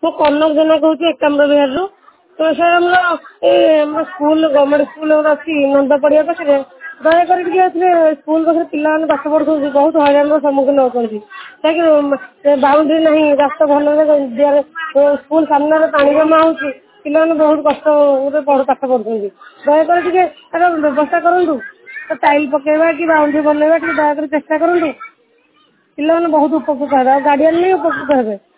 ମୁଁ କନକ ଜେନା କହୁଛି ଏକାମ୍ର ବିହାରରୁ। ତ ସାର୍ ଆମର ସ୍କୁଲ ଗଭର୍ଣ୍ଣମେଣ୍ଟ ସ୍କୁଲ ଗୋଟେ ଅଛି ନନ୍ଦ ପଡ଼ିଆ ପାଖରେ, ଦୟାକରି ଟିକେ ଆସିଲେ ସ୍କୁଲ ପାଖରେ ପିଲାମାନେ ପାଠ ପଢୁଛନ୍ତି, ବହୁତ ହଇରାଣର ସମ୍ମୁଖୀନ ହେଉଛନ୍ତି। କାହିଁକି ବାଉଣ୍ଡ୍ରି ନାହିଁ, ରାସ୍ତା ଭଲ ଦିଆରେ, ସ୍କୁଲ ସାମ୍ନାରେ ପାଣି ଜମା ହଉଛି, ପିଲାମାନେ ବହୁତ କଷ୍ଟରେ ପାଠ ପଢୁଛନ୍ତି। ଦୟାକରି ଟିକେ ତାର ବ୍ୟବସ୍ଥା କରନ୍ତୁ, ଟାଇଲ ପକେଇବା କି ବାଉଣ୍ଡ୍ରି ବନେଇବା ଟିକେ ଦୟାକରି ଚେଷ୍ଟା କରନ୍ତୁ। ପିଲାମାନେ ବହୁତ ଉପକୃତ ହେବେ, ଆଉ ଗାର୍ଡିଆନ ବି ଉପକୃତ ହେବେ।